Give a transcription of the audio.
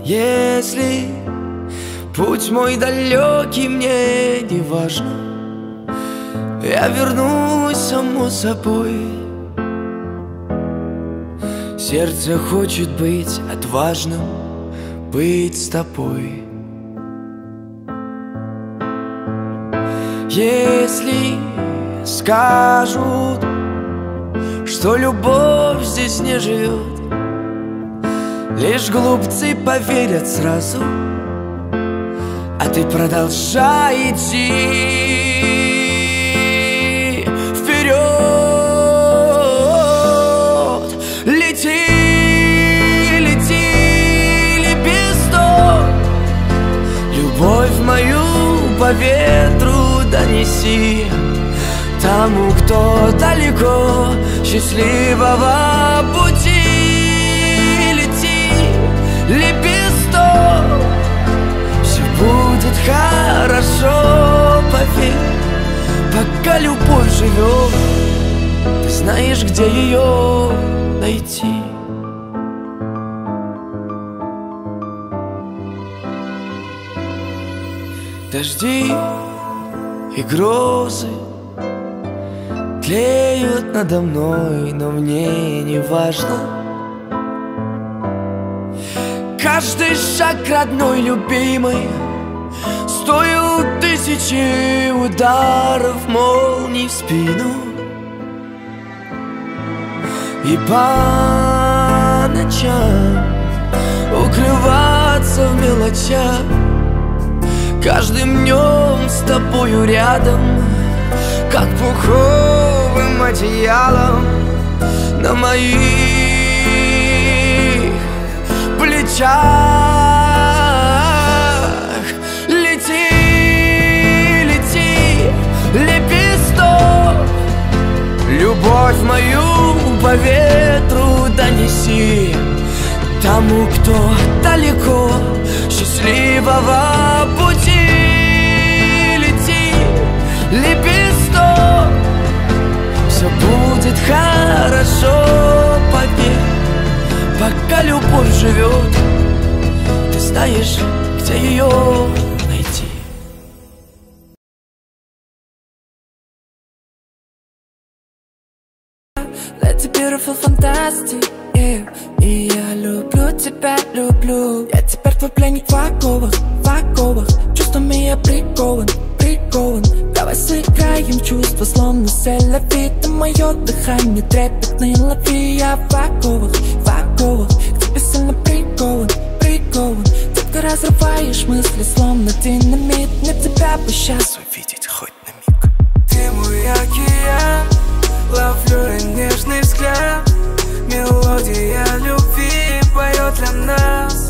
Если путь мой далекий, мне не важно, я вернусь само собой. Сердце хочет быть отважным, быть с тобой. Если скажут, что любовь здесь не живет, лишь глупцы поверят сразу, а ты продолжай идти вперед. Лети, лети, лепесток, любовь мою по ветру донеси тому, кто далеко, счастливого пути. Лети, лепесток, все будет хорошо, поверь, пока любовь живет, ты знаешь, где ее найти. Дожди и грозы тлеют надо мной, но мне не важно. Каждый шаг родной, любимый, стоил тысячи ударов молний в спину. И по ночам укрываться в мелочах, каждым днем с тобою рядом, как пуховым одеялом на моих плечах. Лети, лети, лепесток, любовь мою по ветру донеси тому, кто далеко, счастливого пути. Лети, лепесток, все будет хорошо, поверь, пока любовь живет, ты знаешь, где ее найти. Let it beautiful fantastic, yeah. И я люблю тебя, люблю. Я теперь твой пленник в оковах, в оковах. Чувствами я прикован, прикован. Давай сыграем чувства, словно сель-ля-ви. Ты мое дыхание трепетное, лови. Я в оковах, к тебе сильно прикован, прикован. Ты разрываешь мысли, словно динамит. Мне тебя бы сейчас увидеть хоть на миг. Ты мой океан, ловлю я нежный взгляд. Мелодия любви поет для нас.